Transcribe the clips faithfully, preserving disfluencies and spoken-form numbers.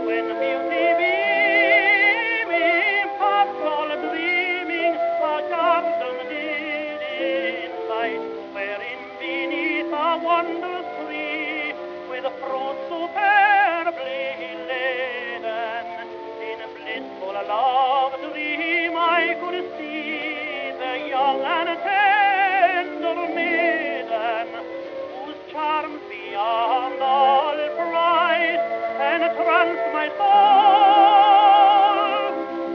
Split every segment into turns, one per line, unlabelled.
when beauty beaming, paths all dreaming, a garden did invite, wherein beneath a wondrous tree, with fruit superbly laden, in blissful love dream I could see the young and tender maiden, whose charms beyond all price entrance my soul.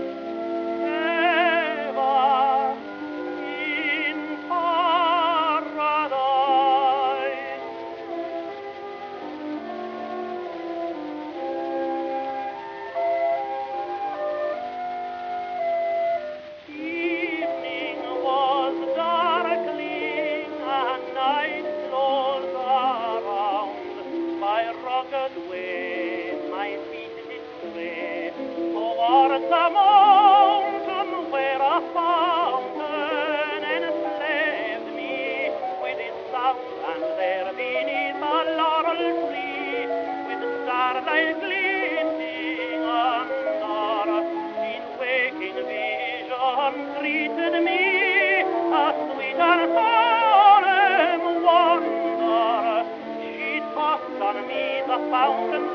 Ever in paradise. Evening was darkling, and night closed around. By rugged way my feet did stray towards the mountain, where a fountain enslaved me with its sound, and there beneath a laurel tree, with starlight glinting under, in waking vision greeted me a sweet and solemn wonder. She tossed on me the fountain